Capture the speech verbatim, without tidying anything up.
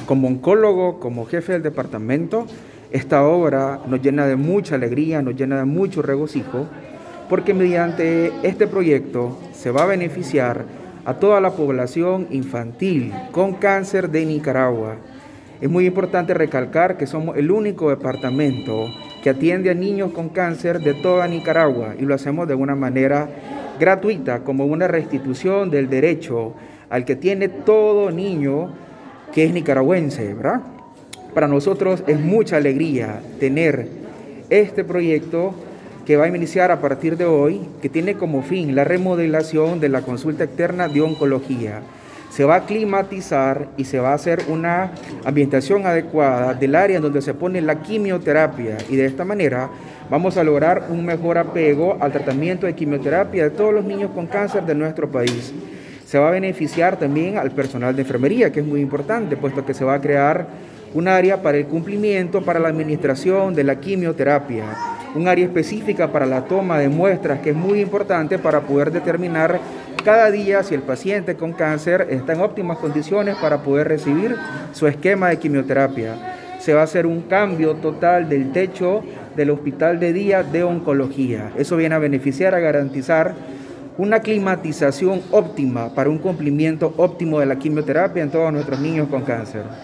Como oncólogo, como jefe del departamento, esta obra nos llena de mucha alegría, nos llena de mucho regocijo, porque mediante este proyecto se va a beneficiar a toda la población infantil con cáncer de Nicaragua. Es muy importante recalcar que somos el único departamento que atiende a niños con cáncer de toda Nicaragua y lo hacemos de una manera gratuita, como una restitución del derecho al que tiene todo niño que es nicaragüense, ¿verdad? Para nosotros es mucha alegría tener este proyecto que va a iniciar a partir de hoy, que tiene como fin la remodelación de la consulta externa de oncología. Se va a climatizar y se va a hacer una ambientación adecuada del área en donde se pone la quimioterapia, y de esta manera vamos a lograr un mejor apego al tratamiento de quimioterapia de todos los niños con cáncer de nuestro país. Se va a beneficiar también al personal de enfermería, que es muy importante, puesto que se va a crear un área para el cumplimiento, para la administración de la quimioterapia, un área específica para la toma de muestras, que es muy importante para poder determinar cada día si el paciente con cáncer está en óptimas condiciones para poder recibir su esquema de quimioterapia. Se va a hacer un cambio total del techo del hospital de día de oncología. Eso viene a beneficiar, a garantizar una climatización óptima para un cumplimiento óptimo de la quimioterapia en todos nuestros niños con cáncer.